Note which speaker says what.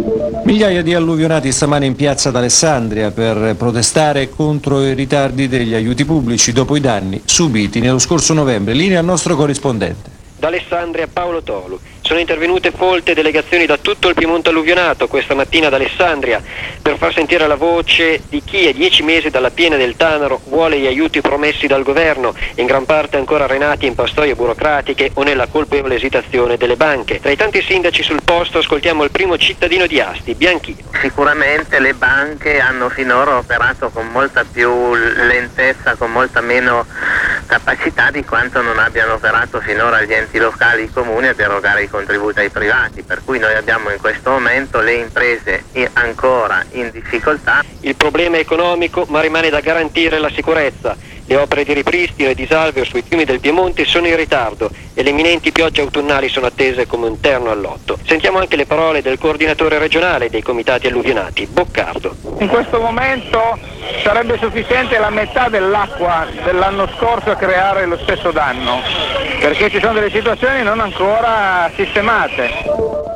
Speaker 1: Migliaia di alluvionati stamane in piazza d'Alessandria per protestare contro i ritardi degli aiuti pubblici dopo i danni subiti nello scorso novembre. Linea al nostro corrispondente.
Speaker 2: Da Alessandria Paolo Tolu. Sono intervenute molte delegazioni da tutto il Piemonte alluvionato questa mattina ad Alessandria per far sentire la voce di chi a 10 mesi dalla piena del Tanaro vuole gli aiuti promessi dal governo, in gran parte ancora arenati in pastoie burocratiche o nella colpevole esitazione delle banche. Tra i tanti sindaci sul posto ascoltiamo il primo cittadino di Asti, Bianchino.
Speaker 3: Sicuramente le banche hanno finora operato con molta più lentezza, con molta meno capacità di quanto non abbiano operato finora gli enti locali, i comuni, ad erogare i contributi ai privati, per cui noi abbiamo in questo momento le imprese ancora in difficoltà.
Speaker 2: Il problema è economico, ma rimane da garantire la sicurezza. Le opere di ripristino e di salvio sui fiumi del Piemonte sono in ritardo e le imminenti piogge autunnali sono attese come un terno al lotto. Sentiamo anche le parole del coordinatore regionale dei comitati alluvionati, Boccardo.
Speaker 4: In questo momento sarebbe sufficiente la metà dell'acqua dell'anno scorso a creare lo stesso danno, perché ci sono delle situazioni non ancora sistemate.